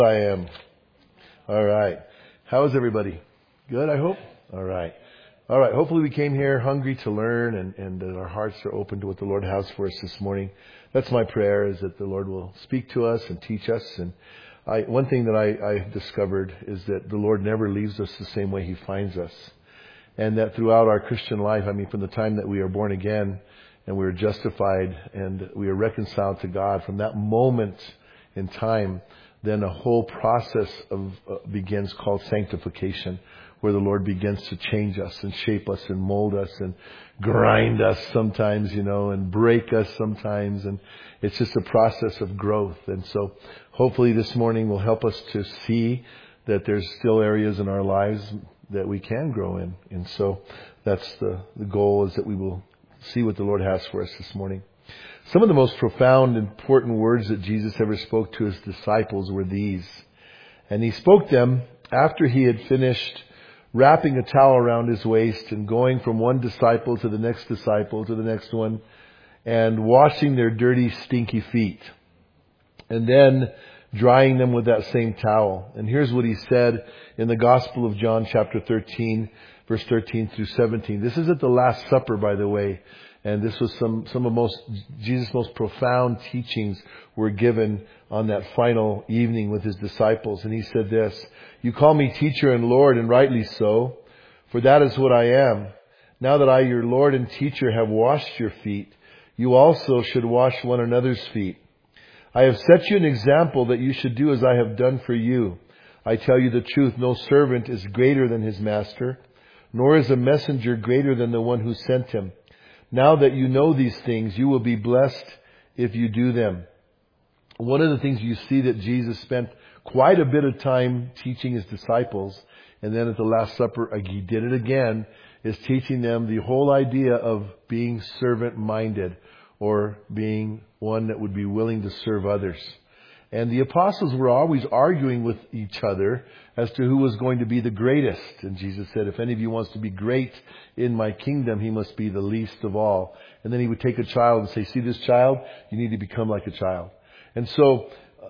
I am. All right. How is everybody? Good, I hope? All right. All right. Hopefully we came here hungry to learn and that our hearts are open to what the Lord has for us this morning. That's my prayer, is that the Lord will speak to us and teach us. And one thing that I discovered is that the Lord never leaves us the same way He finds us. And that throughout our Christian life, from the time that we are born again and we are justified and we are reconciled to God, from that moment in time, then a whole process begins called sanctification, where the Lord begins to change us and shape us and mold us and grind us sometimes, and break us sometimes. And it's just a process of growth. And so hopefully this morning will help us to see that there's still areas in our lives that we can grow in. And so that's the goal, is that we will see what the Lord has for us this morning. Some of the most profound, important words that Jesus ever spoke to His disciples were these. And He spoke them after He had finished wrapping a towel around His waist and going from one disciple to the next disciple to the next one and washing their dirty, stinky feet. And then drying them with that same towel. And here's what He said in the Gospel of John chapter 13, verse 13 through 17. This is at the Last Supper, by the way. And this was some of Jesus' most profound teachings were given on that final evening with His disciples. And He said this: "You call me teacher and Lord, and rightly so, for that is what I am. Now that I, your Lord and teacher, have washed your feet, you also should wash one another's feet. I have set you an example that you should do as I have done for you. I tell you the truth, no servant is greater than his master, nor is a messenger greater than the one who sent him. Now that you know these things, you will be blessed if you do them." One of the things you see that Jesus spent quite a bit of time teaching His disciples, and then at the Last Supper, He did it again, is teaching them the whole idea of being servant-minded, or being one that would be willing to serve others. And the apostles were always arguing with each other as to who was going to be the greatest. And Jesus said, "If any of you wants to be great in my kingdom, he must be the least of all." And then He would take a child and say, "See this child? You need to become like a child." And so,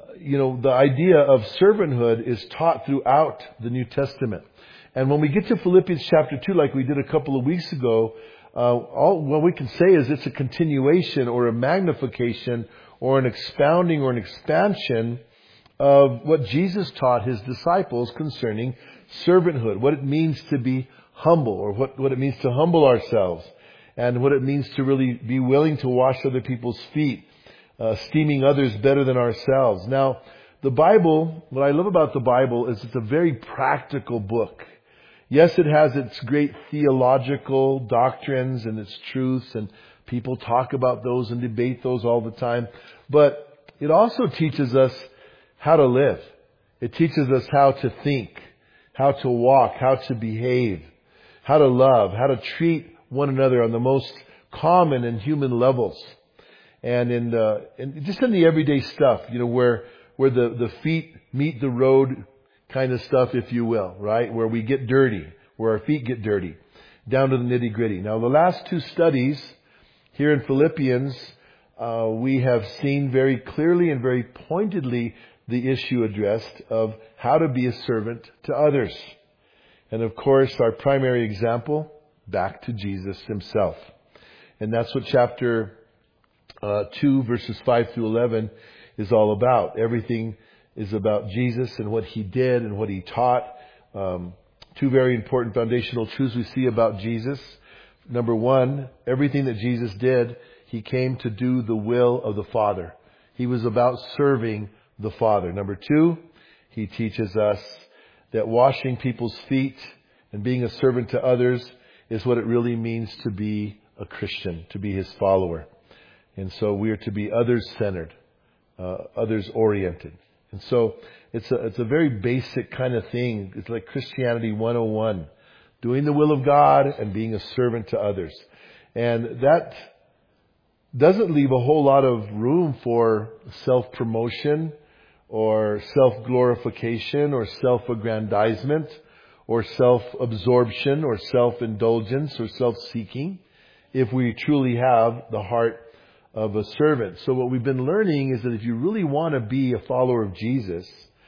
the idea of servanthood is taught throughout the New Testament. And when we get to Philippians chapter 2, like we did a couple of weeks ago, all what we can say is it's a continuation or a magnification or an expounding or an expansion of what Jesus taught His disciples concerning servanthood, what it means to be humble, or what it means to humble ourselves, and what it means to really be willing to wash other people's feet, esteeming others better than ourselves. Now, the Bible, what I love about the Bible is it's a very practical book. Yes, it has its great theological doctrines and its truths, and people talk about those and debate those all the time. But it also teaches us how to live. It teaches us how to think, how to walk, how to behave, how to love, how to treat one another on the most common and human levels. And just in the everyday stuff, where the feet meet the road kind of stuff, if you will, right? Where we get dirty, where our feet get dirty, down to the nitty gritty. Now, the last two studies here in Philippians, we have seen very clearly and very pointedly the issue addressed of how to be a servant to others. And of course, our primary example, back to Jesus Himself. And that's what chapter 2, verses 5 through 11 is all about. Everything is about Jesus and what He did and what He taught. Two very important foundational truths we see about Jesus. Number one, everything that Jesus did, He came to do the will of the Father. He was about serving the Father. Number two, He teaches us that washing people's feet and being a servant to others is what it really means to be a Christian, to be His follower. And so we are to be others-centered, others-oriented. And so it's a very basic kind of thing. It's like Christianity 101. Doing the will of God and being a servant to others. And that doesn't leave a whole lot of room for self-promotion or self-glorification or self-aggrandizement or self-absorption or self-indulgence or self-seeking, if we truly have the heart of a servant. So what we've been learning is that if you really want to be a follower of Jesus,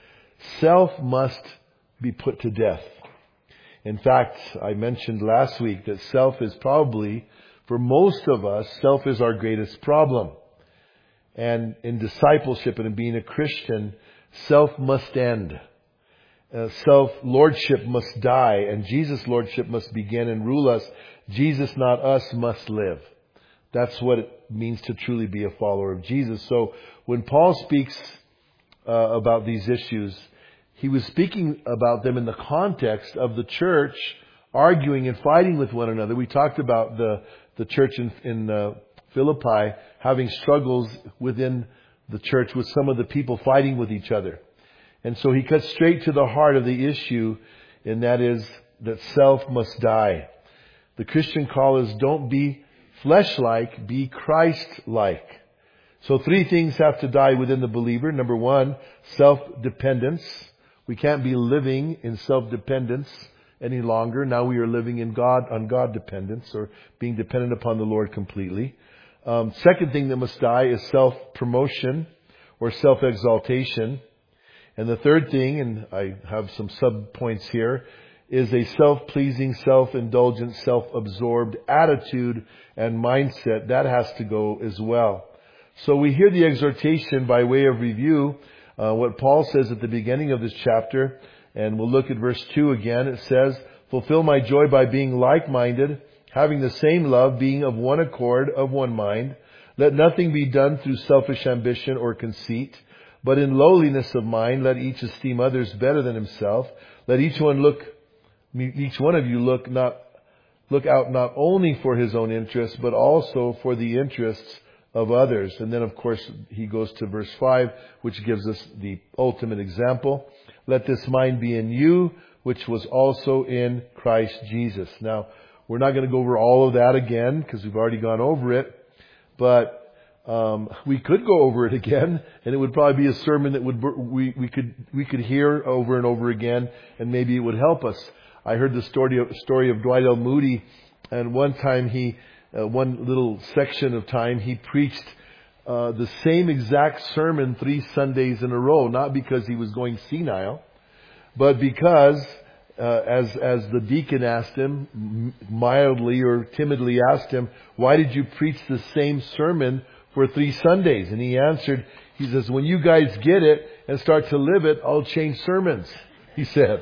Self must be put to death. In fact, I mentioned last week that self is probably, for most of us, self is our greatest problem. And in discipleship and in being a Christian, self must end. Self-lordship must die, and Jesus' lordship must begin and rule us. Jesus, not us, must live. That's what it means to truly be a follower of Jesus. So when Paul speaks about these issues, he was speaking about them in the context of the church arguing and fighting with one another. We talked about the church in Philippi having struggles within the church with some of the people fighting with each other. And so he cuts straight to the heart of the issue, and that is that self must die. The Christian call is don't be flesh-like, be Christ-like. So 3 things have to die within the believer. Number 1, self-dependence. We can't be living in self-dependence any longer. Now we are living in on God dependence, or being dependent upon the Lord completely. Second thing that must die is self-promotion or self-exaltation. And the third thing, and I have some sub-points here, is a self-pleasing, self-indulgent, self-absorbed attitude and mindset. That has to go as well. So we hear the exhortation by way of review, what Paul says at the beginning of this chapter, and we'll look at verse 2 again. It says, "Fulfill my joy by being like-minded, having the same love, being of one accord, of one mind. Let nothing be done through selfish ambition or conceit, but in lowliness of mind, let each esteem others better than himself. Let each one of you look out not only for his own interests, but also for the interests of others." And then, of course, he goes to verse 5, which gives us the ultimate example. "Let this mind be in you, which was also in Christ Jesus." Now, we're not going to go over all of that again, because we've already gone over it. But we could go over it again, and it would probably be a sermon that we could hear over and over again, and maybe it would help us. I heard the story of Dwight L. Moody, and one time one little section of time, he preached the same exact sermon 3 Sundays in a row, not because he was going senile, but because as the deacon asked him, mildly or timidly asked him, "Why did you preach the same sermon for 3 Sundays?" And he answered, he says, "When you guys get it and start to live it, I'll change sermons," he said.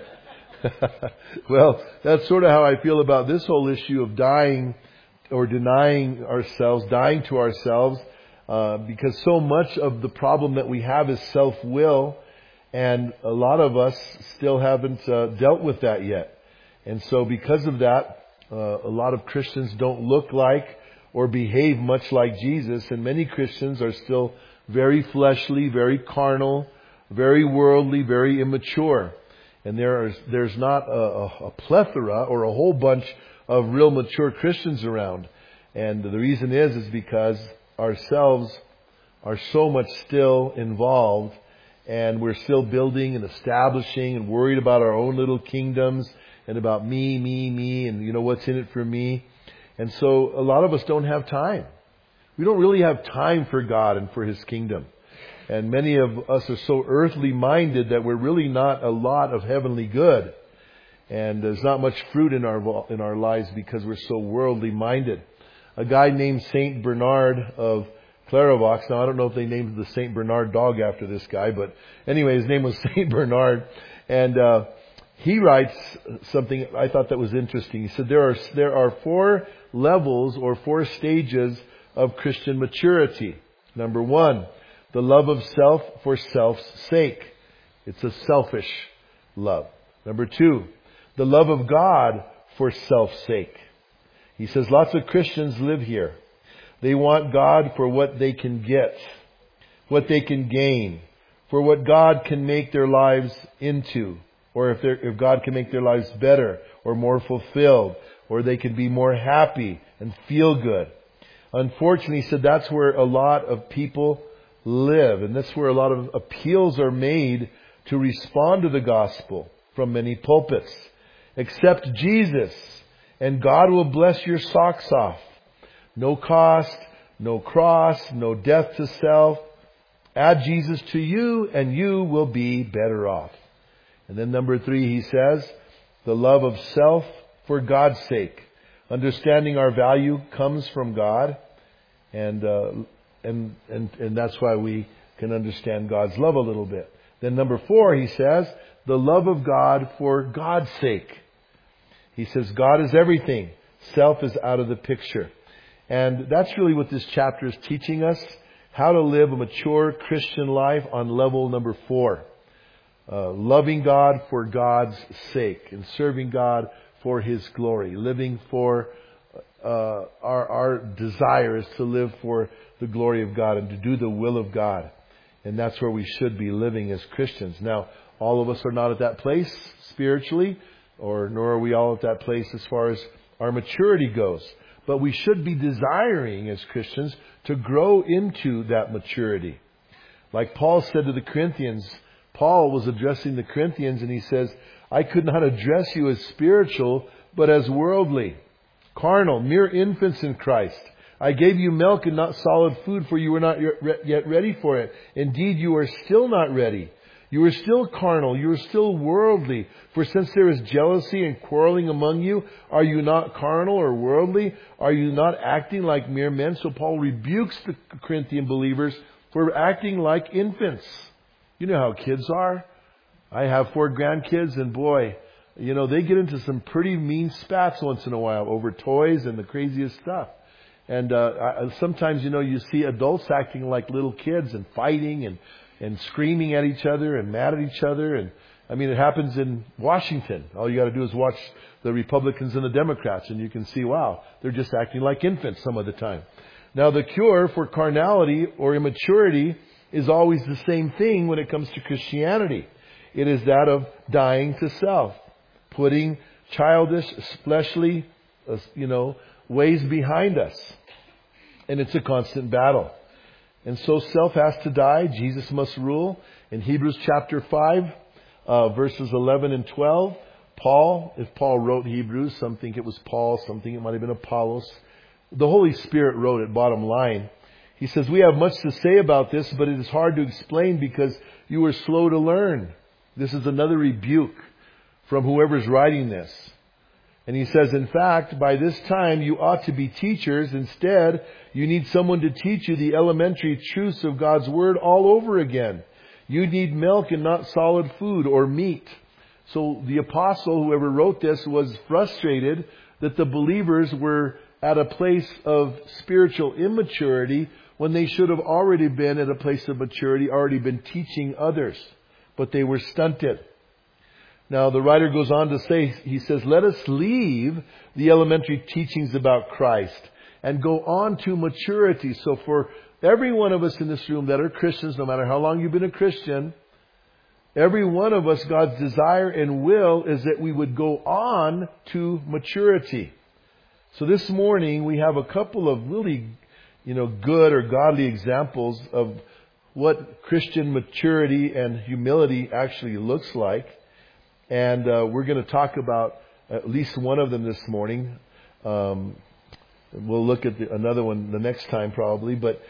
Well, that's sort of how I feel about this whole issue of dying or denying ourselves, dying to ourselves, because so much of the problem that we have is self-will, and a lot of us still haven't dealt with that yet. And so because of that, a lot of Christians don't look like or behave much like Jesus, and many Christians are still very fleshly, very carnal, very worldly, very immature. And there's not a plethora or a whole bunch of real mature Christians around. And the reason is because ourselves are so much still involved, and we're still building and establishing and worried about our own little kingdoms and about me, and what's in it for me. And so a lot of us don't have time. We don't really have time for God and for His kingdom. And many of us are so earthly minded that we're really not a lot of heavenly good. And there's not much fruit in our lives because we're so worldly minded. A guy named Saint Bernard of Clairvaux. Now, I don't know if they named the Saint Bernard dog after this guy, but anyway, his name was Saint Bernard. And he writes something I thought that was interesting. He said there are 4 levels or 4 stages of Christian maturity. Number 1, the love of self for self's sake. It's a selfish love. Number 2, the love of God for self's sake. He says lots of Christians live here. They want God for what they can get, what they can gain, for what God can make their lives into, or if God can make their lives better or more fulfilled, or they can be more happy and feel good. Unfortunately, he said that's where a lot of people live, and that's where a lot of appeals are made to respond to the gospel from many pulpits. Accept Jesus, and God will bless your socks off. No cost, no cross, no death to self. Add Jesus to you, and you will be better off. And then number 3, he says, the love of self for God's sake. Understanding our value comes from God, and that's why we can understand God's love a little bit. Then number 4, he says, the love of God for God's sake. He says God is everything. Self is out of the picture. And that's really what this chapter is teaching us, how to live a mature Christian life on level number 4. Loving God for God's sake and serving God for His glory. Living for our desire is to live for the glory of God and to do the will of God. And that's where we should be living as Christians. Now, all of us are not at that place spiritually, nor are we all at that place as far as our maturity goes. But we should be desiring as Christians to grow into that maturity. Like Paul said to the Corinthians, Paul was addressing the Corinthians and he says, I could not address you as spiritual, but as worldly, carnal, mere infants in Christ. I gave you milk and not solid food, for you were not yet ready for it. Indeed, you are still not ready. You are still carnal. You are still worldly. For since there is jealousy and quarreling among you, are you not carnal or worldly? Are you not acting like mere men? So Paul rebukes the Corinthian believers for acting like infants. You know how kids are. I have 4 grandkids, and boy, they get into some pretty mean spats once in a while over toys and the craziest stuff. And sometimes, you see adults acting like little kids and fighting and screaming at each other and mad at each other. And it happens in Washington. All you got to do is watch the Republicans and the Democrats, and you can see, wow, they're just acting like infants some of the time. Now, the cure for carnality or immaturity is always the same thing when it comes to Christianity. It is that of dying to self, putting childish, fleshly, ways behind us. And it's a constant battle. And so self has to die. Jesus must rule. In Hebrews chapter 5, verses 11 and 12, if Paul wrote Hebrews, some think it was Paul, some think it might have been Apollos. The Holy Spirit wrote it, bottom line. He says, we have much to say about this, but it is hard to explain because you were slow to learn. This is another rebuke from whoever's writing this. And he says, in fact, by this time you ought to be teachers. Instead, you need someone to teach you the elementary truths of God's Word all over again. You need milk and not solid food or meat. So the apostle, whoever wrote this, was frustrated that the believers were at a place of spiritual immaturity when they should have already been at a place of maturity, already been teaching others. But they were stunted. Now, the writer goes on to say, he says, let us leave the elementary teachings about Christ and go on to maturity. So for every one of us in this room that are Christians, no matter how long you've been a Christian, every one of us, God's desire and will is that we would go on to maturity. So this morning, we have a couple of really, good or godly examples of what Christian maturity and humility actually looks like. And we're going to talk about at least one of them this morning. We'll look at another one the next time probably. But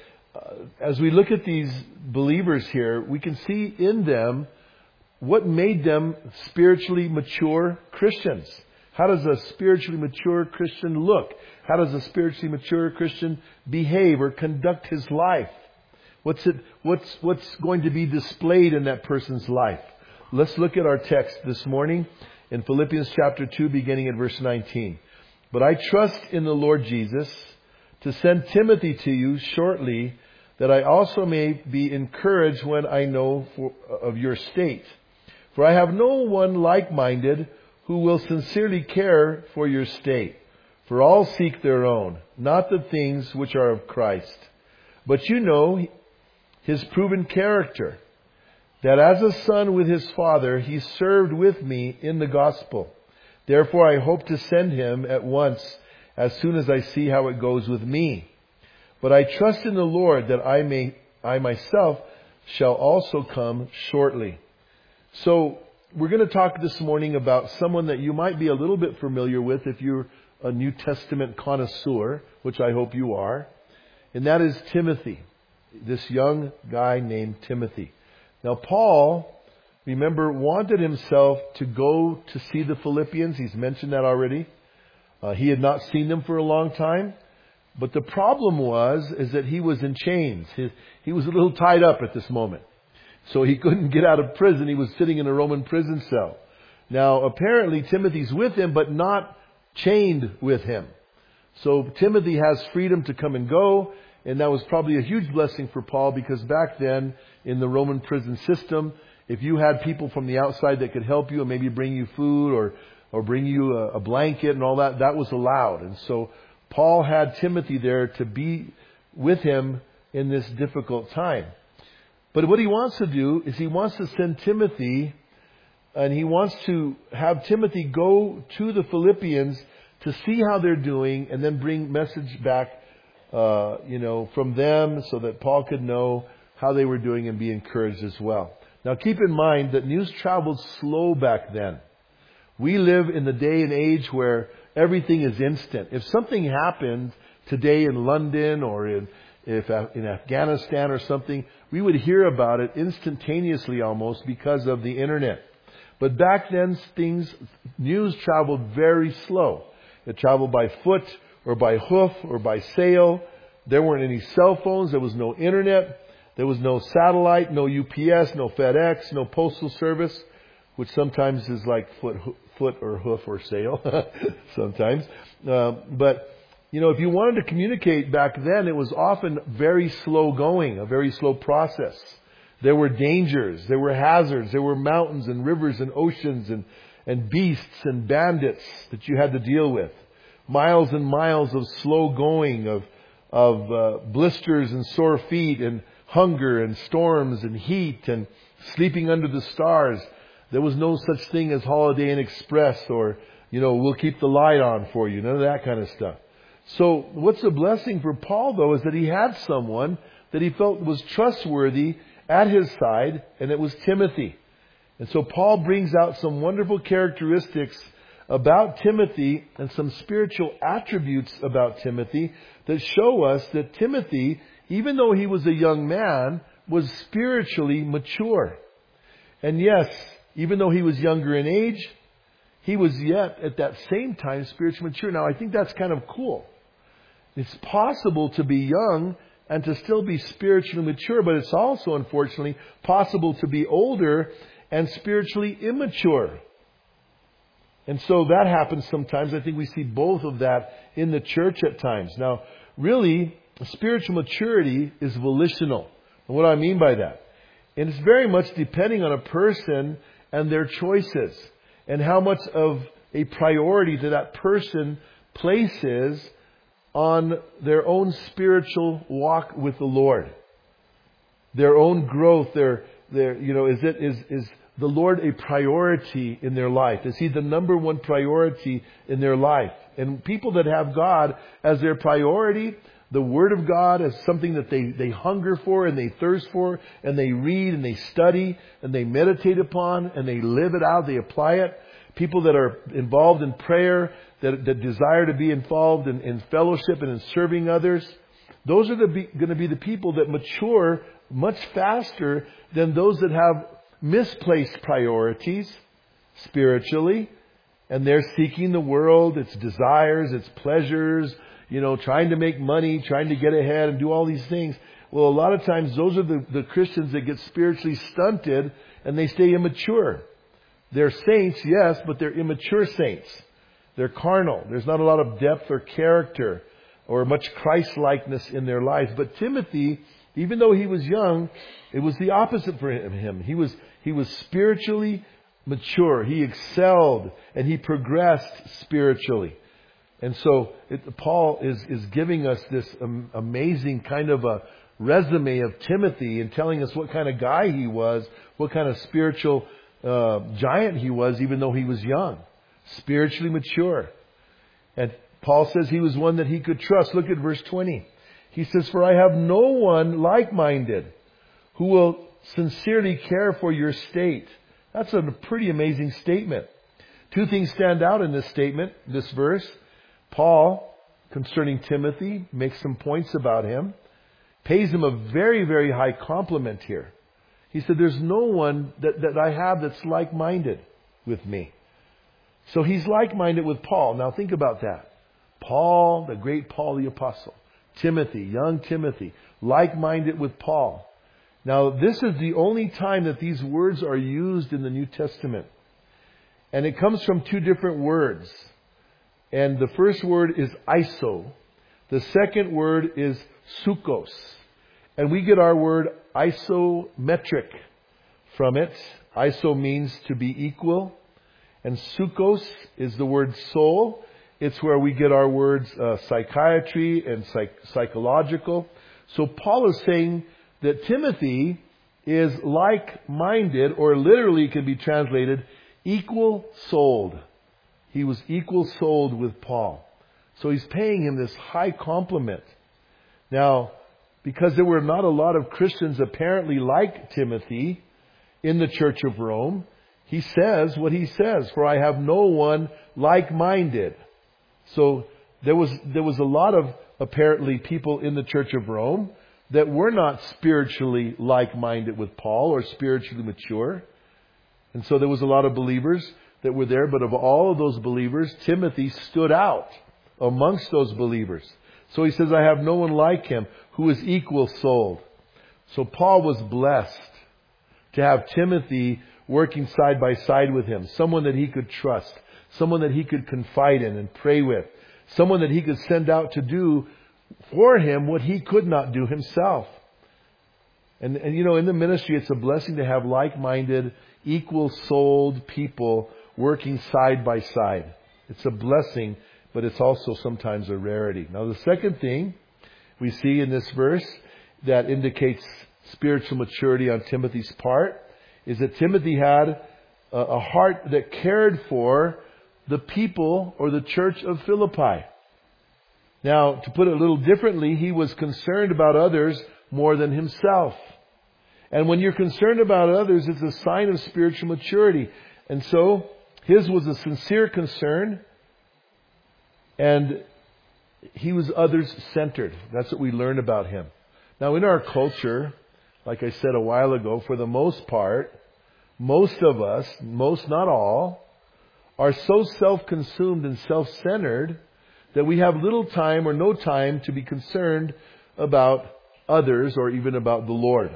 as we look at these believers here, we can see in them what made them spiritually mature Christians. How does a spiritually mature Christian look? How does a spiritually mature Christian behave or conduct his life? What's going to be displayed in that person's life? Let's look at our text this morning in Philippians chapter 2, beginning at verse 19. But I trust in the Lord Jesus to send Timothy to you shortly, that I also may be encouraged when I know of your state. For I have no one like-minded who will sincerely care for your state. For all seek their own, not the things which are of Christ. But you know his proven character, that as a son with his father, he served with me in the gospel. Therefore I hope to send him at once, as soon as I see how it goes with me. But I trust in the Lord that I myself shall also come shortly. So we're going to talk this morning about someone that you might be a little bit familiar with if you're a New Testament connoisseur, which I hope you are. And that is Timothy, this young guy named Timothy. Now, Paul remember, wanted himself to go to see the Philippians. He's mentioned that already. He had not seen them for a long time. But the problem is that he was in chains. He was a little tied up at this moment. So he couldn't get out of prison. He was sitting in a Roman prison cell. Now, apparently Timothy's with him, but not chained with him. So Timothy has freedom to come and go. And that was probably a huge blessing for Paul, because back then in the Roman prison system, if you had people from the outside that could help you and maybe bring you food or bring you a blanket and all that, that was allowed. And so Paul had Timothy there to be with him in this difficult time. But what he wants to do is he wants to send Timothy, and he wants to have Timothy go to the Philippians to see how they're doing and then bring message back, from them, so that Paul could know how they were doing and be encouraged as well. Now keep in mind that news traveled slow back then. We live in the day and age where everything is instant. If something happened today in London or in Afghanistan or something, we would hear about it instantaneously almost because of the internet. But back then news traveled very slow. It traveled by foot or by hoof or by sail. There weren't any cell phones. There was no internet. There was no satellite, no UPS, no FedEx, no postal service, which sometimes is like foot or hoof or sail sometimes. But if you wanted to communicate back then, it was often very slow going, a very slow process. There were dangers, there were hazards, there were mountains and rivers and oceans and beasts and bandits that you had to deal with. Miles and miles of slow going, of blisters and sore feet and hunger and storms and heat and sleeping under the stars. There was no such thing as Holiday Inn Express or, we'll keep the light on for you. None of that kind of stuff. So what's a blessing for Paul, though, is that he had someone that he felt was trustworthy at his side, and it was Timothy. And so Paul brings out some wonderful characteristics about Timothy and some spiritual attributes about Timothy that show us that Timothy, even though he was a young man, was spiritually mature. And yes, even though he was younger in age, he was yet at that same time spiritually mature. Now, I think that's kind of cool. It's possible to be young and to still be spiritually mature, but it's also, unfortunately, possible to be older and spiritually immature. And so that happens sometimes. I think we see both of that in the church at times. Now, really, spiritual maturity is volitional. And what do I mean by that? And it's very much depending on a person and their choices and how much of a priority that person places on their own spiritual walk with the Lord. Their own growth, is the Lord a priority in their life? Is He the number one priority in their life? And people that have God as their priority, the Word of God as something that they hunger for and they thirst for, and they read and they study and they meditate upon and they live it out, they apply it. People that are involved in prayer, that desire to be involved in fellowship and in serving others, those are going to be the people that mature much faster than those that have misplaced priorities spiritually, and they're seeking the world, its desires, its pleasures, trying to make money, trying to get ahead and do all these things. Well, a lot of times those are the Christians that get spiritually stunted and they stay immature. They're saints, yes, but they're immature saints. They're carnal. There's not a lot of depth or character or much Christ-likeness in their lives. But Timothy, even though he was young, it was the opposite for him. He was spiritually mature. He excelled and he progressed spiritually. And so Paul is giving us this amazing kind of a resume of Timothy and telling us what kind of guy he was, what kind of spiritual giant he was, even though he was young, spiritually mature. And Paul says he was one that he could trust. Look at verse 20. He says, "For I have no one like-minded who will sincerely care for your state." That's a pretty amazing statement. Two things stand out in this statement, this verse. Paul, concerning Timothy, makes some points about him, pays him a very, very high compliment here. He said, there's no one that I have that's like-minded with me. So he's like-minded with Paul. Now think about that. Paul, the great Paul the Apostle. Timothy, young Timothy, like-minded with Paul. Now this is the only time that these words are used in the New Testament. And it comes from two different words. And the first word is iso. The second word is sukos. And we get our word isometric from it. Iso means to be equal. And sukos is the word soul. It's where we get our words psychiatry and psychological. So Paul is saying that Timothy is like-minded, or literally can be translated equal-souled. He was equal-souled with Paul. So he's paying him this high compliment. Now, because there were not a lot of Christians apparently like Timothy in the Church of Rome, he says what he says, for I have no one like-minded. So there was a lot of apparently people in the Church of Rome that were not spiritually like-minded with Paul or spiritually mature. And so there was a lot of believers that were there, but of all of those believers, Timothy stood out amongst those believers. So he says, I have no one like him who is equal-souled. So Paul was blessed to have Timothy working side by side with him, someone that he could trust, someone that he could confide in and pray with, someone that he could send out to do for him what he could not do himself. And you know, in the ministry, it's a blessing to have like-minded, equal-souled people working side by side. It's a blessing, but it's also sometimes a rarity. Now, the second thing we see in this verse that indicates spiritual maturity on Timothy's part is that Timothy had a heart that cared for the people or the church of Philippi. Now, to put it a little differently, he was concerned about others more than himself. And when you're concerned about others, it's a sign of spiritual maturity. And so, his was a sincere concern, and he was others-centered. That's what we learn about him. Now, in our culture, like I said a while ago, for the most part, most of us, most not all, are so self-consumed and self-centered that we have little time or no time to be concerned about others or even about the Lord.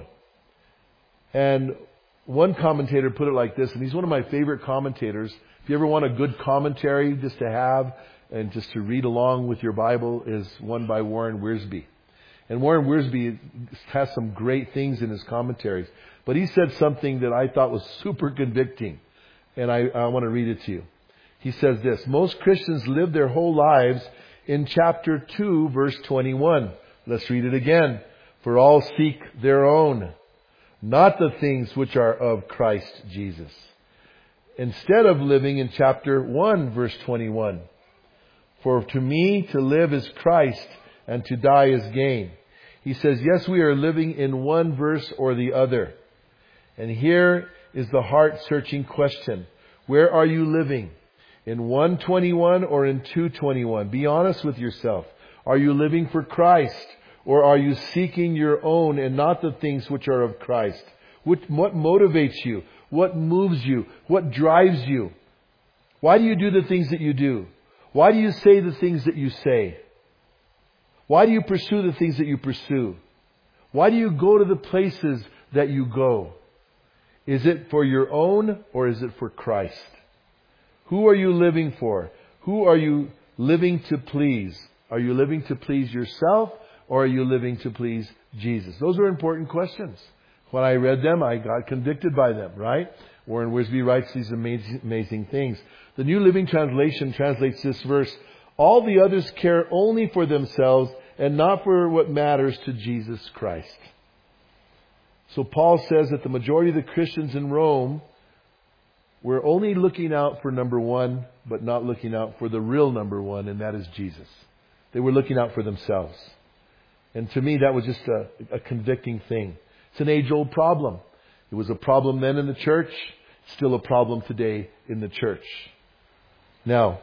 And one commentator put it like this, and he's one of my favorite commentators. If you ever want a good commentary just to have and just to read along with your Bible, is one by Warren Wiersbe. And Warren Wiersbe has some great things in his commentaries. But he said something that I thought was super convicting. And I want to read it to you. He says this: most Christians live their whole lives in chapter 2, verse 21. Let's read it again. For all seek their own, not the things which are of Christ Jesus. Instead of living in chapter 1, verse 21. For to me to live is Christ, and to die is gain. He says, yes, we are living in one verse or the other. And here is the heart-searching question. Where are you living? In 1:21 or in 2:21? Be honest with yourself. Are you living for Christ? Or are you seeking your own and not the things which are of Christ? What motivates you? What moves you? What drives you? Why do you do the things that you do? Why do you say the things that you say? Why do you pursue the things that you pursue? Why do you go to the places that you go? Is it for your own or is it for Christ? Who are you living for? Who are you living to please? Are you living to please yourself or are you living to please Jesus? Those are important questions. When I read them, I got convicted by them, right? Warren Wiersbe writes these amazing things. The New Living Translation translates this verse: all the others care only for themselves and not for what matters to Jesus Christ. So Paul says that the majority of the Christians in Rome were only looking out for number one, but not looking out for the real number one, and that is Jesus. They were looking out for themselves. And to me, that was just a convicting thing. It's an age-old problem. It was a problem then in the church, still a problem today in the church. Now,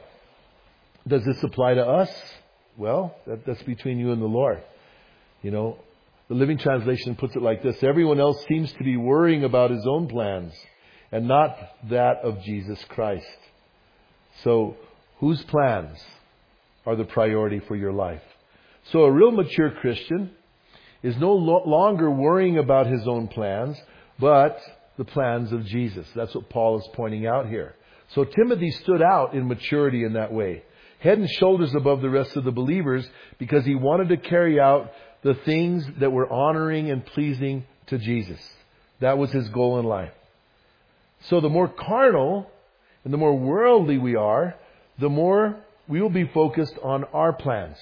does this apply to us? Well, that's between you and the Lord. You know, The Living Translation puts it like this: everyone else seems to be worrying about his own plans and not that of Jesus Christ. So, whose plans are the priority for your life? So a real mature Christian is no longer worrying about his own plans, but the plans of Jesus. That's what Paul is pointing out here. So Timothy stood out in maturity in that way, head and shoulders above the rest of the believers, because he wanted to carry out the things that were honoring and pleasing to Jesus. That was his goal in life. So the more carnal and the more worldly we are, the more we will be focused on our plans.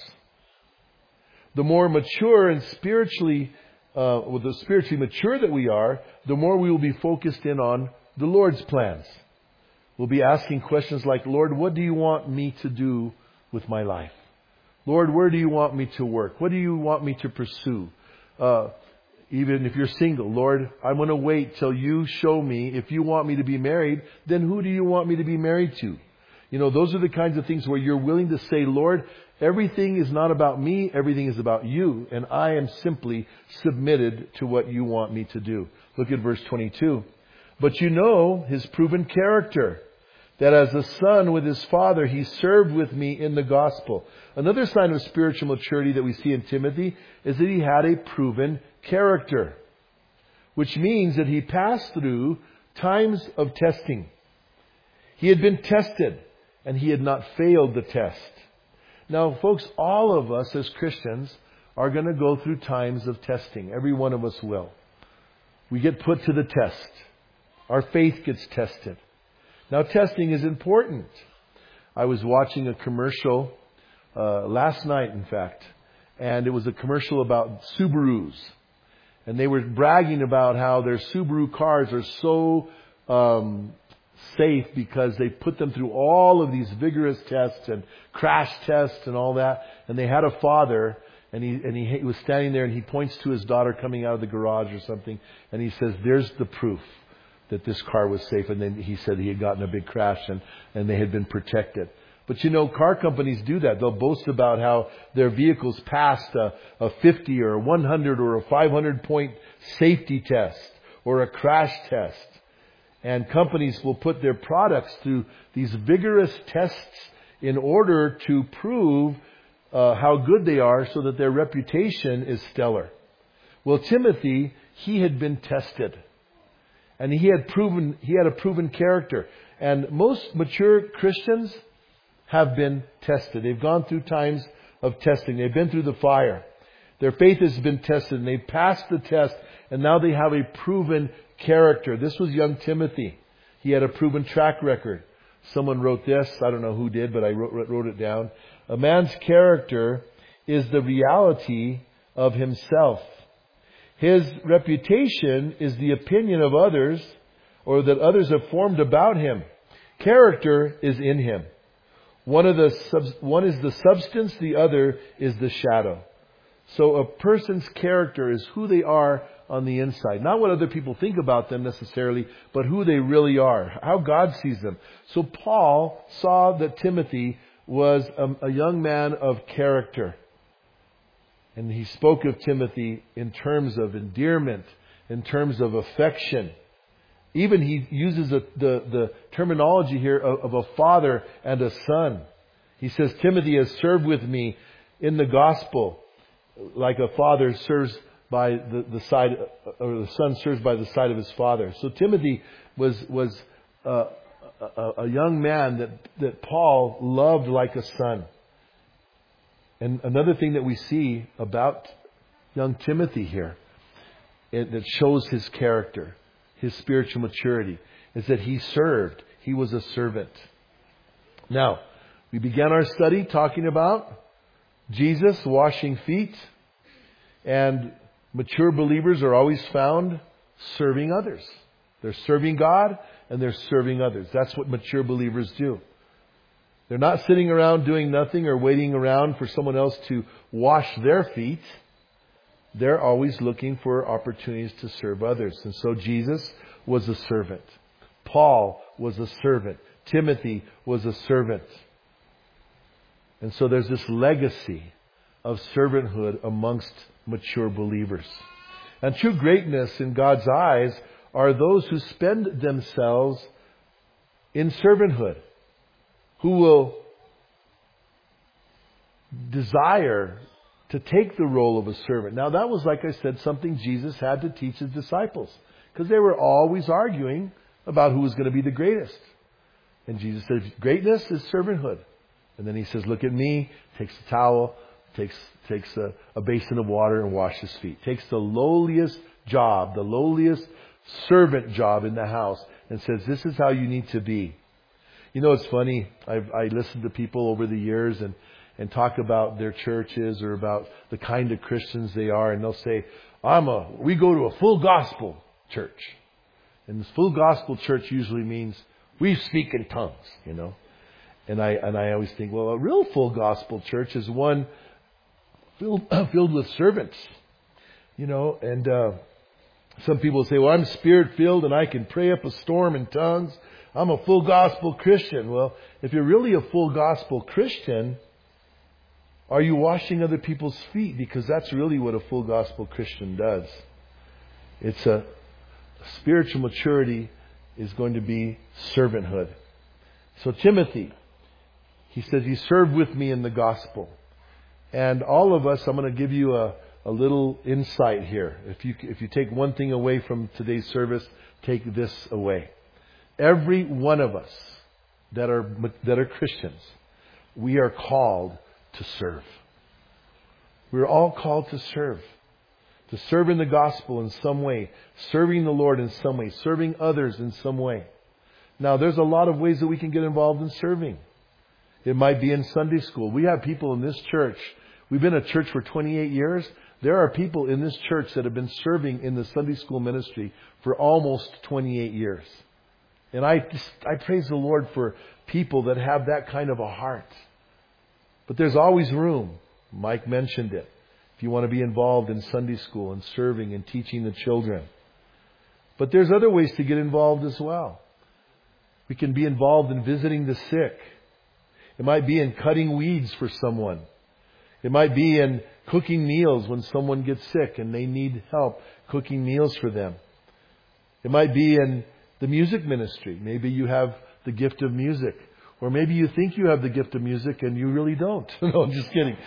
The more mature and spiritually mature that we are, the more we will be focused in on the Lord's plans. We'll be asking questions like, Lord, what do you want me to do with my life? Lord, where do you want me to work? What do you want me to pursue? Even if you're single, Lord, I'm going to wait till you show me. If you want me to be married, then who do you want me to be married to? You know, those are the kinds of things where you're willing to say, Lord, everything is not about me, everything is about you, and I am simply submitted to what you want me to do. Look at verse 22. But you know his proven character, that as a son with his father, he served with me in the gospel. Another sign of spiritual maturity that we see in Timothy is that he had a proven character, which means that he passed through times of testing. He had been tested, and he had not failed the test. Now, folks, all of us as Christians are going to go through times of testing. Every one of us will. We get put to the test. Our faith gets tested. Now, testing is important. I was watching a commercial last night, in fact, and it was a commercial about Subarus. And they were bragging about how their Subaru cars are so safe because they put them through all of these vigorous tests and crash tests and all that. And they had a father, and he was standing there, and he points to his daughter coming out of the garage or something, and he says, "There's the proof that this car was safe." And then he said he had gotten a big crash and they had been protected. But you know, car companies do that. They'll boast about how their vehicles passed a 50 or a 100 or a 500 point safety test or a crash test. And companies will put their products through these vigorous tests in order to prove how good they are, so that their reputation is stellar. Well, Timothy, he had been tested. And he had a proven character. And most mature Christians have been tested. They've gone through times of testing. They've been through the fire. Their faith has been tested, and they've passed the test, and now they have a proven character. This was young Timothy. He had a proven track record. Someone wrote this. I don't know who did, but I wrote it down. A man's character is the reality of himself. His reputation is the opinion of others, or that others have formed about him. Character is in him. One is the substance, the other is the shadow. So a person's character is who they are on the inside. Not what other people think about them necessarily, but who they really are, how God sees them. So Paul saw that Timothy was a young man of character. And he spoke of Timothy in terms of endearment, in terms of affection. Even he uses the terminology here of a father and a son. He says, Timothy has served with me in the gospel, like a father serves by the side, or the son serves by the side of his father. So Timothy was a young man that Paul loved like a son. And another thing that we see about young Timothy here, that shows his character, his spiritual maturity, is that he served. He was a servant. Now, we began our study talking about Jesus washing feet, and mature believers are always found serving others. They're serving God and they're serving others. That's what mature believers do. They're not sitting around doing nothing or waiting around for someone else to wash their feet. They're always looking for opportunities to serve others. And so Jesus was a servant. Paul was a servant. Timothy was a servant. And so there's this legacy of servanthood amongst mature believers. And true greatness in God's eyes are those who spend themselves in servanthood, who will desire to take the role of a servant. Now that was, like I said, something Jesus had to teach His disciples, because they were always arguing about who was going to be the greatest. And Jesus said, greatness is servanthood. And then He says, look at me, takes a towel, takes a basin of water and washes His feet. Takes the lowliest job, the lowliest servant job in the house, and says, this is how you need to be. You know, it's funny. I listened to people over the years and talk about their churches or about the kind of Christians they are, and they'll say, we go to a full gospel church. And this full gospel church usually means we speak in tongues, you know. And I always think, well, a real full gospel church is one filled with servants, you know. And some people say, well, I'm spirit filled and I can pray up a storm in tongues. I'm a full gospel Christian. Well, if you're really a full gospel Christian, are you washing other people's feet? Because that's really what a full gospel Christian does. It's spiritual maturity is going to be servanthood. So Timothy, he says, he served with me in the gospel. And all of us, I'm going to give you a little insight here. If you take one thing away from today's service, take this away. Every one of us that are Christians, we are called to serve. We're all called to serve. To serve in the gospel in some way. Serving the Lord in some way. Serving others in some way. Now, there's a lot of ways that we can get involved in serving. It might be in Sunday school. We have people in this church. We've been a church for 28 years. There are people in this church that have been serving in the Sunday school ministry for almost 28 years. And I praise the Lord for people that have that kind of a heart. But there's always room. Mike mentioned it. If you want to be involved in Sunday school and serving and teaching the children. But there's other ways to get involved as well. We can be involved in visiting the sick. It might be in cutting weeds for someone. It might be in cooking meals when someone gets sick and they need help cooking meals for them. It might be in the music ministry. Maybe you have the gift of music. Or maybe you think you have the gift of music and you really don't. No, I'm just kidding.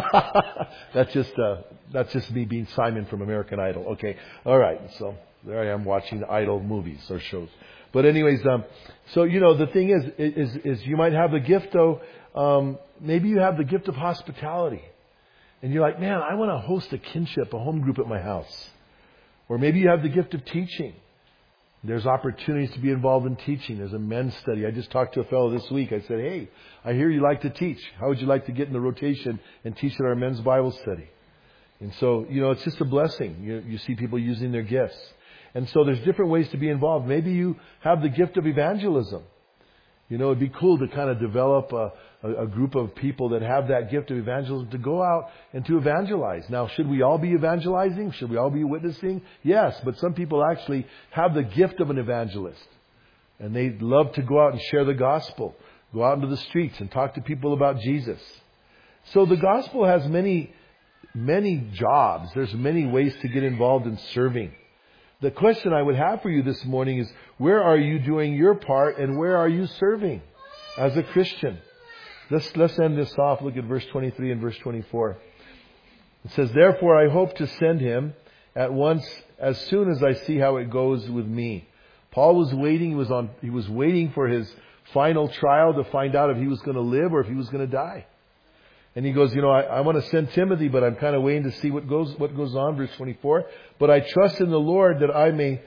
That's just me being Simon from American Idol. Okay. All right. So there I am watching Idol movies or shows. But anyways, so, you know, the thing is you might have the gift, though. Maybe you have the gift of hospitality. And you're like, man, I want to host a kinship, a home group at my house. Or maybe you have the gift of teaching. There's opportunities to be involved in teaching. There's a men's study. I just talked to a fellow this week. I said, hey, I hear you like to teach. How would you like to get in the rotation and teach at our men's Bible study? And so, you know, it's just a blessing. You see people using their gifts. And so there's different ways to be involved. Maybe you have the gift of evangelism. You know, it'd be cool to kind of develop a group of people that have that gift of evangelism to go out and to evangelize. Now, should we all be evangelizing? Should we all be witnessing? Yes, but some people actually have the gift of an evangelist. And they love to go out and share the gospel. Go out into the streets and talk to people about Jesus. So the gospel has many, many jobs. There's many ways to get involved in serving. The question I would have for you this morning is, where are you doing your part and where are you serving as a Christian? Let's end this off. Look at verse 23 and verse 24. It says, therefore I hope to send him at once as soon as I see how it goes with me. Paul was waiting. He was waiting for his final trial to find out if he was going to live or if he was going to die. And he goes, you know, I want to send Timothy, but I'm kind of waiting to see what goes on. Verse 24. But I trust in the Lord that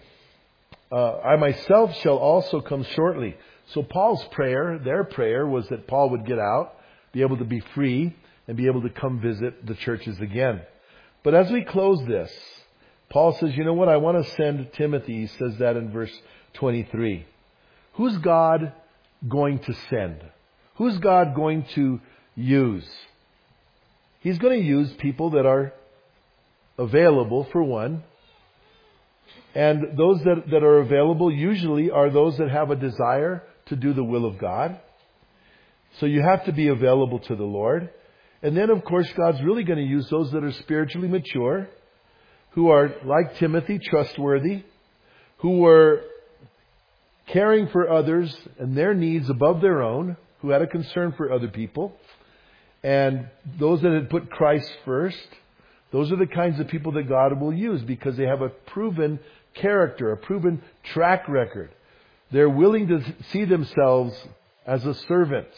I myself shall also come shortly. So Paul's prayer, their prayer, was that Paul would get out, be able to be free, and be able to come visit the churches again. But as we close this, Paul says, you know what? I want to send Timothy. He says that in verse 23. Who's God going to send? Who's God going to use? He's going to use people that are available, for one. And those that are available usually are those that have a desire to do the will of God. So you have to be available to the Lord. And then, of course, God's really going to use those that are spiritually mature, who are, like Timothy, trustworthy, who were caring for others and their needs above their own, who had a concern for other people, and those that had put Christ first. Those are the kinds of people that God will use because they have a proven character, a proven track record. They're willing to see themselves as a servant,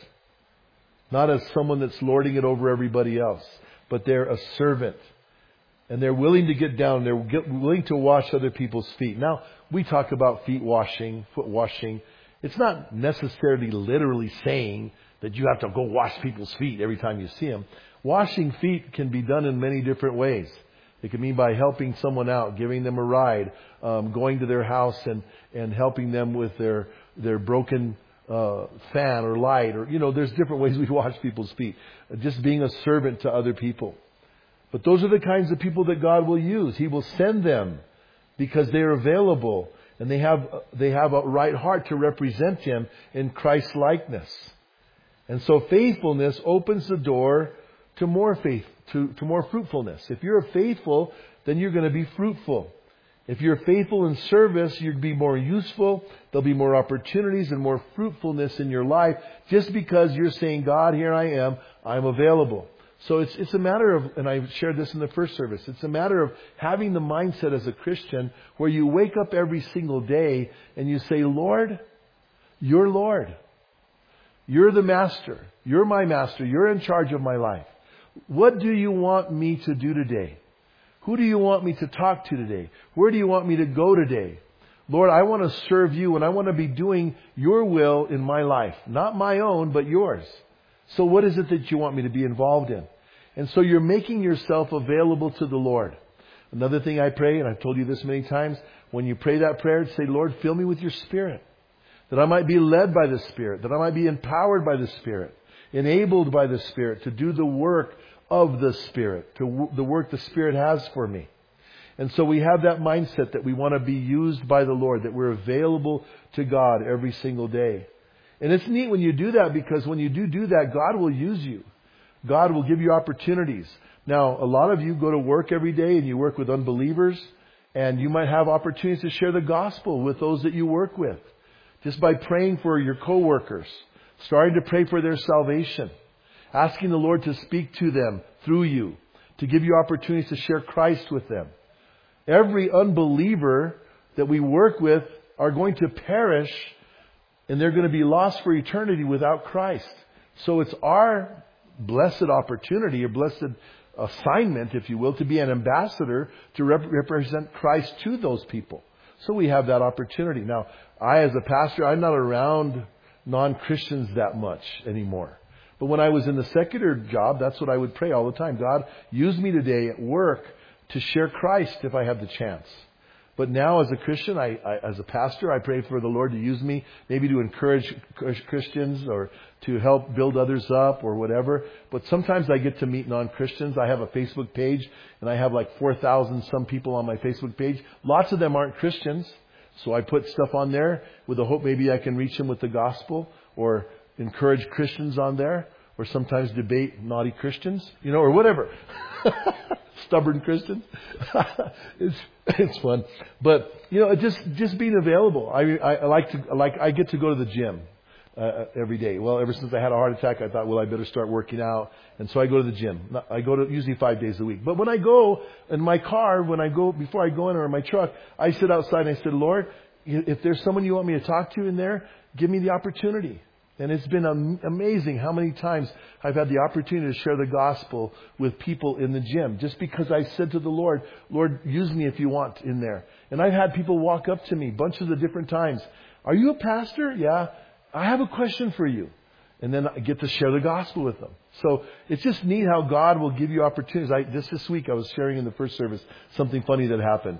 not as someone that's lording it over everybody else, but they're a servant. And they're willing to get down. They're willing to wash other people's feet. Now, we talk about feet washing, foot washing. It's not necessarily literally saying that you have to go wash people's feet every time you see them. Washing feet can be done in many different ways. It can mean by helping someone out, giving them a ride, going to their house and helping them with their broken fan or light. Or, there's different ways we wash people's feet. Just being a servant to other people. But those are the kinds of people that God will use. He will send them because they're available and they have a right heart to represent Him in Christ's likeness. And so faithfulness opens the door to more faith, to more fruitfulness. If you're faithful, then you're going to be fruitful. If you're faithful in service, you'll be more useful. There'll be more opportunities and more fruitfulness in your life just because you're saying, God, here I am, I'm available. So it's a matter of, and I shared this in the first service, it's a matter of having the mindset as a Christian where you wake up every single day and you say, Lord, you're Lord. You're the master. You're my master. You're in charge of my life. What do you want me to do today? Who do you want me to talk to today? Where do you want me to go today? Lord, I want to serve you and I want to be doing your will in my life. Not my own, but yours. So what is it that you want me to be involved in? And so you're making yourself available to the Lord. Another thing I pray, and I've told you this many times, when you pray that prayer, say, Lord, fill me with your Spirit. That I might be led by the Spirit. That I might be empowered by the Spirit. Enabled by the Spirit to do the work of the Spirit. To the work the Spirit has for me. And so we have that mindset that we want to be used by the Lord. That we're available to God every single day. And it's neat when you do that because when you do that, God will use you. God will give you opportunities. Now, a lot of you go to work every day and you work with unbelievers. And you might have opportunities to share the gospel with those that you work with. Just by praying for your coworkers. Starting to pray for their salvation. Asking the Lord to speak to them through you. To give you opportunities to share Christ with them. Every unbeliever that we work with are going to perish. And they're going to be lost for eternity without Christ. So it's our blessed opportunity, or blessed assignment, if you will, to be an ambassador to represent Christ to those people. So we have that opportunity. Now, I as a pastor, I'm not around non-Christians that much anymore. But when I was in the secular job, that's what I would pray all the time. God, use me today at work to share Christ if I have the chance. But now as a Christian, as a pastor, I pray for the Lord to use me maybe to encourage Christians or to help build others up or whatever. But sometimes I get to meet non-Christians. I have a Facebook page and I have like 4,000 some people on my Facebook page. Lots of them aren't Christians. So I put stuff on there with the hope maybe I can reach them with the gospel or encourage Christians on there or sometimes debate naughty Christians, or whatever. Stubborn Christians. It's fun. But, just being available. I get to go to the gym every day. Well, ever since I had a heart attack, I thought, I better start working out. And so I go to the gym. I go to usually 5 days a week. But when I go in my car, before I go in or in my truck, I sit outside and I said, Lord, if there's someone you want me to talk to in there, give me the opportunity. And it's been amazing how many times I've had the opportunity to share the gospel with people in the gym. Just because I said to the Lord, Lord, use me if you want in there. And I've had people walk up to me bunches of different times. Are you a pastor? Yeah. I have a question for you. And then I get to share the gospel with them. So it's just neat how God will give you opportunities. This week I was sharing in the first service something funny that happened.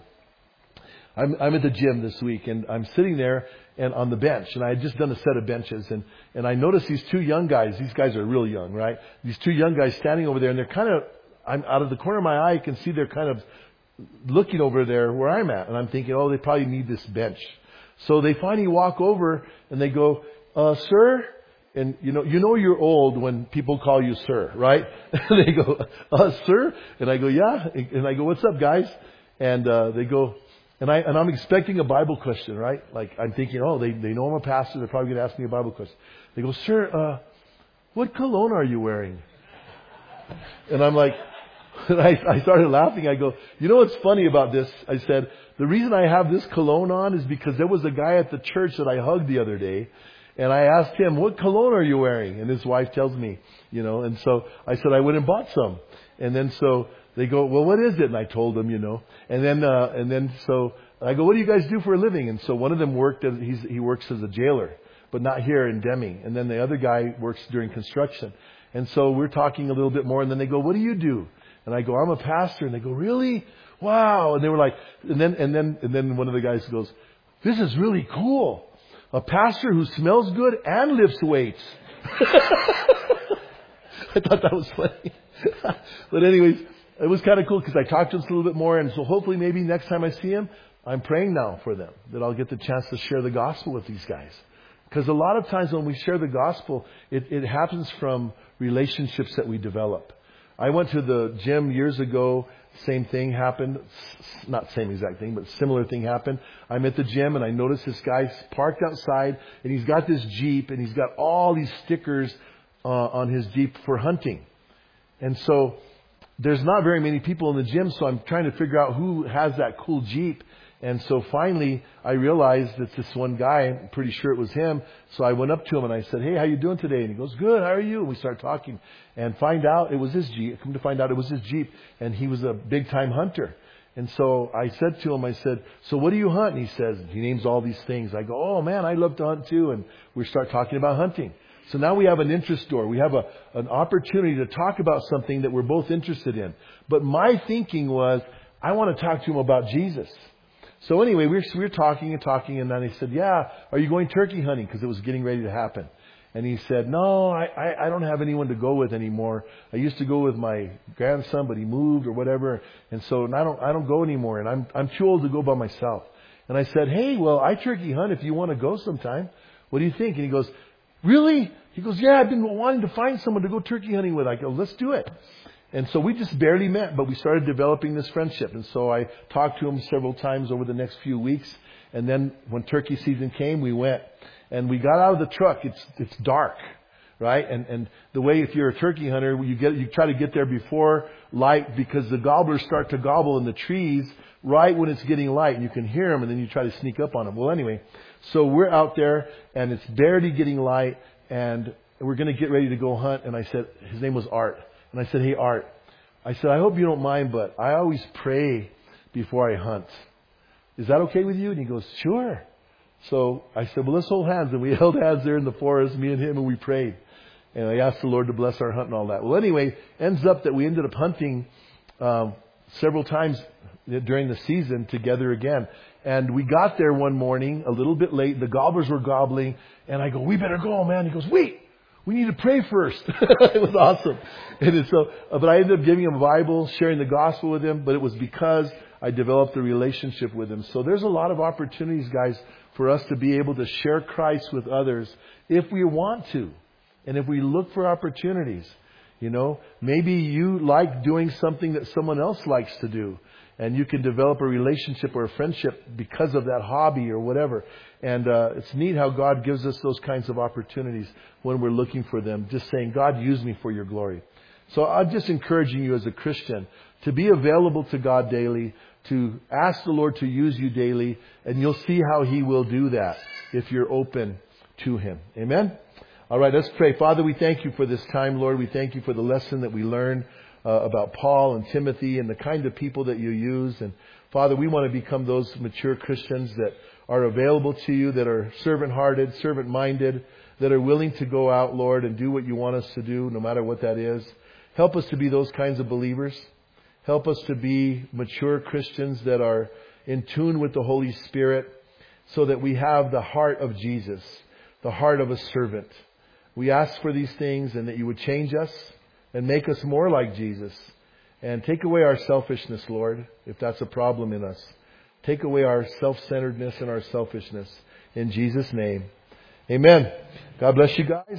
I'm at the gym this week and I'm sitting there and on the bench, and I had just done a set of benches, and I noticed these two young guys. These guys are real young, right? These two young guys standing over there, and I'm out of the corner of my eye, I can see they're kind of looking over there where I'm at, and I'm thinking, they probably need this bench. So they finally walk over and they go, sir, And you know you're old when people call you sir, right? They go, sir? And I go, yeah. And I go, what's up, guys? And they go, and I'm expecting a Bible question, right? Like I'm thinking, oh, they know I'm a pastor. They're probably going to ask me a Bible question. They go, sir, what cologne are you wearing? And I'm like, and I started laughing. I go, you know what's funny about this? I said, the reason I have this cologne on is because there was a guy at the church that I hugged the other day. And I asked him, what cologne are you wearing? And his wife tells me, and so I said, I went and bought some. And then so they go, well, what is it? And I told them, and then so I go, what do you guys do for a living? And so one of them he works as a jailer, but not here in Deming. And then the other guy works during construction. And so we're talking a little bit more. And then they go, what do you do? And I go, I'm a pastor. And they go, really? Wow. And they were like, and then one of the guys goes, this is really cool. A pastor who smells good and lifts weights. I thought that was funny. But anyways, it was kind of cool because I talked to him a little bit more. And so hopefully maybe next time I see him, I'm praying now for them that I'll get the chance to share the gospel with these guys. Because a lot of times when we share the gospel, it happens from relationships that we develop. I went to the gym years ago. Same thing happened. Not same exact thing, but similar thing happened. I'm at the gym and I noticed this guy's parked outside and he's got this Jeep and he's got all these stickers on his Jeep for hunting. And so there's not very many people in the gym, so I'm trying to figure out who has that cool Jeep. And so finally I realized it's this one guy. I'm pretty sure it was him. So I went up to him and I said, hey, how you doing today? And he goes, good, how are you? And we started talking and find out it was his Jeep. Come to find out it was his Jeep and he was a big time hunter. And so I said to him, I said, so what do you hunt? And he says, he names all these things. I go, oh man, I love to hunt too. And we start talking about hunting. So now we have an interest door. We have an opportunity to talk about something that we're both interested in. But my thinking was, I want to talk to him about Jesus. So anyway, we were talking, and then he said, yeah, are you going turkey hunting? Because it was getting ready to happen. And he said, no, I don't have anyone to go with anymore. I used to go with my grandson, but he moved or whatever. And so I don't go anymore. And I'm too old to go by myself. And I said, hey, well, I turkey hunt if you want to go sometime. What do you think? And he goes, really? He goes, yeah, I've been wanting to find someone to go turkey hunting with. I go, let's do it. And so we just barely met, but we started developing this friendship. And so I talked to him several times over the next few weeks. And then when turkey season came, we went. And we got out of the truck. It's dark, right? And the way if you're a turkey hunter, you try to get there before light because the gobblers start to gobble in the trees right when it's getting light. And you can hear them, and then you try to sneak up on them. Well, anyway, so we're out there, and it's barely getting light, and we're going to get ready to go hunt. And I said, his name was Art. And I said, hey, Art, I said, I hope you don't mind, but I always pray before I hunt. Is that okay with you? And he goes, sure. So I said, well, let's hold hands. And we held hands there in the forest, me and him, and we prayed. And I asked the Lord to bless our hunt and all that. Well, anyway, ends up that we ended up hunting several times during the season together again. And we got there one morning a little bit late. The gobblers were gobbling. And I go, we better go, man. He goes, wait. We need to pray first. It was awesome. But I ended up giving him a Bible, sharing the gospel with him, but it was because I developed a relationship with him. So there's a lot of opportunities, guys, for us to be able to share Christ with others if we want to. And if we look for opportunities, maybe you like doing something that someone else likes to do. And you can develop a relationship or a friendship because of that hobby or whatever. And it's neat how God gives us those kinds of opportunities when we're looking for them. Just saying, God, use me for your glory. So I'm just encouraging you as a Christian to be available to God daily, to ask the Lord to use you daily, and you'll see how He will do that if you're open to Him. Amen? All right, let's pray. Father, we thank you for this time, Lord. We thank you for the lesson that we learned about Paul and Timothy and the kind of people that you use. And Father, we want to become those mature Christians that are available to you, that are servant-hearted, servant-minded, that are willing to go out, Lord, and do what you want us to do, no matter what that is. Help us to be those kinds of believers. Help us to be mature Christians that are in tune with the Holy Spirit so that we have the heart of Jesus, the heart of a servant. We ask for these things and that you would change us and make us more like Jesus. And take away our selfishness, Lord, if that's a problem in us. Take away our self-centeredness and our selfishness. In Jesus' name, amen. God bless you guys.